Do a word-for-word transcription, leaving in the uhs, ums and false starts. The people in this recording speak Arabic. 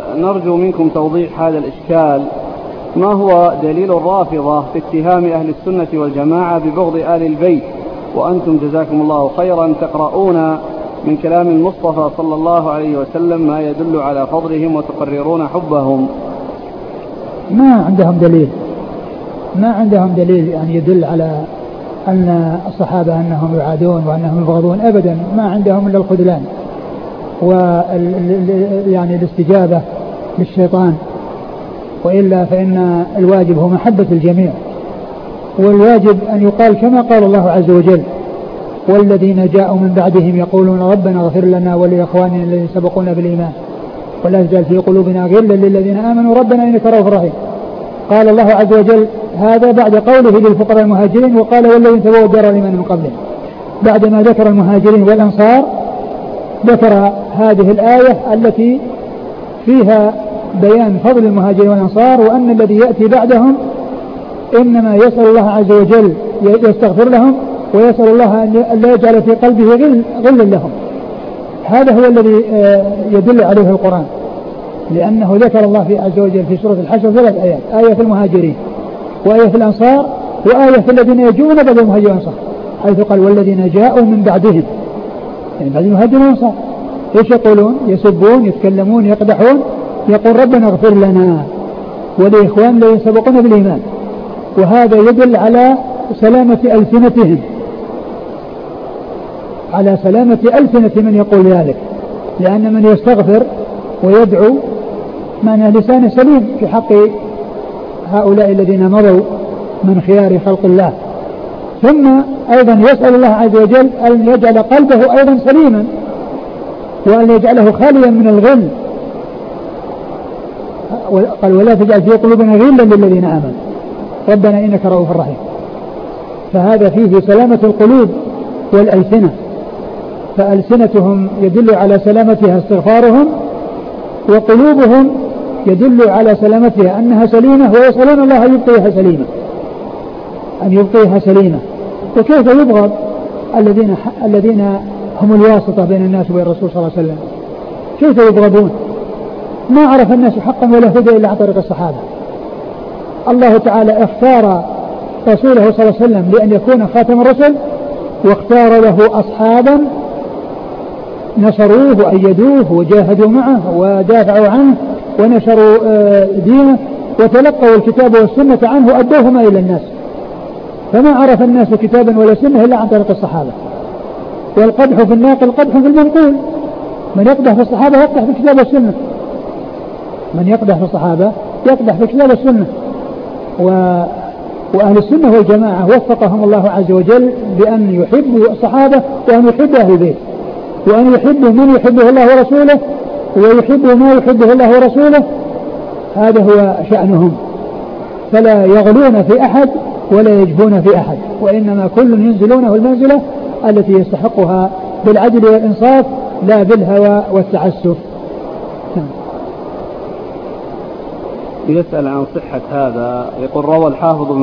نرجو منكم توضيح هذا الإشكال. ما هو دليل الرافضة في اتهام أهل السنة والجماعة ببغض آل البيت، وأنتم جزاكم الله خيرا تقرؤون من كلام المصطفى صلى الله عليه وسلم ما يدل على فضلهم وتقررون حبهم؟ ما عندهم دليل ما عندهم دليل يعني يدل على أن الصحابة أنهم يعادون وأنهم يبغضون، أبدا ما عندهم إلا الخذلان وال يعني الاستجابة للشيطان، وإلا فإن الواجب هو محبة الجميع، والواجب أن يقال كما قال الله عز وجل: والذين جاءوا من بعدهم يقولون ربنا اغفر لنا ولإخواننا الذين سبقونا بالإيمان ولا تجعل في قلوبنا غلا للذين آمنوا ربنا إنك رؤوف رحيم. قال الله عز وجل هذا بعد قوله للفقراء المهاجرين، وقال والذين تبوأوا الدار والإيمان من قبلهم. بعدما ذكر المهاجرين والأنصار ذكر هذه الآية التي فيها بيان فضل المهاجرين والأنصار، وأن الذي يأتي بعدهم إنما يسأل الله عز وجل يستغفر لهم ويسأل الله أن لا يجعل في قلبه غل غلا لهم. هذا هو الذي يدل عليه القرآن، لأنه ذكر الله في عز وجل في سورة الحشر ثلاث آيات: آية في المهاجرين، وآية في الأنصار، وآية في الذين يجون بعد المهاجرين والأنصار، حيث قال والذين جاءوا من بعدهم، يعني بعد المهاجرين والأنصار ايش يقولون؟ يسبون، يتكلمون، يقدحون، يقول ربنا اغفر لنا ولإخوان الذين سبقونا بالإيمان. وهذا يدل على سلامة ألسنتهم، على سلامة ألسنة من يقول ذلك، لأن من يستغفر ويدعو معنى لسان سليم في حق هؤلاء الذين مضوا من خيار خلق الله. ثم أيضا يسأل الله عز وجل أن يجعل قلبه أيضا سليما، وأن يجعله خاليا من الغل. قال ولا تجعل في قلوبنا غلا للذين آمنوا ربنا إنك رؤوف رحيم. فهذا فيه سلامة القلوب والألسنة، فألسنتهم يدل على سلامتها استغفارهم، وقلوبهم يدل على سلامتها أنها سليمة، ويسألون الله أن يبقيها سليمة، أن يبقيها سليمة. وكيف يبغض الذين الذين هم الواسطة بين الناس وبين الرسول صلى الله عليه وسلم؟ كيف يبغضون؟ ما عرف الناس حقا ولا هدى إلا عن طريق الصحابة. الله تعالى اختار رسوله صلى الله عليه وسلم لأن يكون خاتم الرسل، واختار له أصحابا نصروه وأيدوه وجاهدوا معه ودافعوا عنه ونشروا دينه وتلقوا الكتاب والسنة عنه وأدوهما إلى الناس. فما عرف الناس كتابا ولا سنة إلا عن طريق الصحابة. والقدح في الناقل قدح في المنقول، من يقدح في الصحابة يقدح في الكتاب والسنة، من يقدح في الصحابة يقدح في الكتاب والسنة. و... وأهل السنة والجماعة وفقهم الله عز وجل بأن يحبوا الصحابة وأن يحبوا أهل البيت، وأن يحبوا من يحبه الله ورسوله ويحبوا ما يحبه الله ورسوله. هذا هو شأنهم، فلا يغلون في أحد ولا يجبون في أحد، وإنما كل ينزلونه المنزلة التي يستحقها بالعدل والإنصاف لا بالهوى والتعسف. يسأل عن صحة هذا، يقول روى الحافظ